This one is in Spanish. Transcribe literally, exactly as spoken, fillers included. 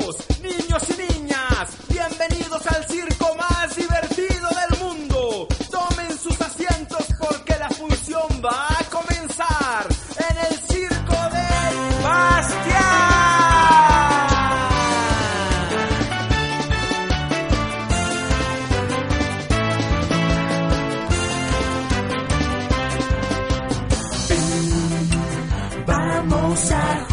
caballeros, niños y niñas, bienvenidos al circo más divertido del mundo. Tomen sus asientos porque la función va a comenzar en el circo del Bastián. Vamos a